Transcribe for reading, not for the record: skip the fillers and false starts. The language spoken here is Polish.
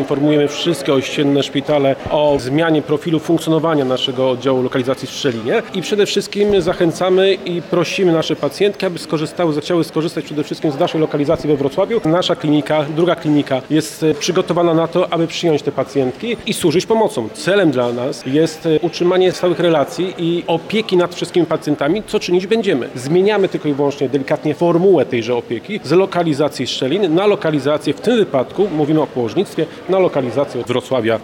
informujemy wszystkie ościenne szpitale o zmianie profilu funkcjonowania naszego oddziału lokalizacji w Szczelinie i przede wszystkim zachęcamy i prosimy nasze pacjentki, aby chciały skorzystać przede wszystkim z naszej lokalizacji we Wrocławiu. Nasza klinika, druga klinika jest przygotowana na to, aby przyjąć te pacjentki i służyć pomocą. Celem dla nas jest utrzymanie stałych relacji i opieki nad wszystkimi pacjentami, co czynić będziemy. Zmieniamy tylko i wyłącznie delikatnie formułę tejże opieki z lokalizacji Szczelin na lokalizację, w tym wypadku mówimy o położnictwie, na lokalizację Wrocławia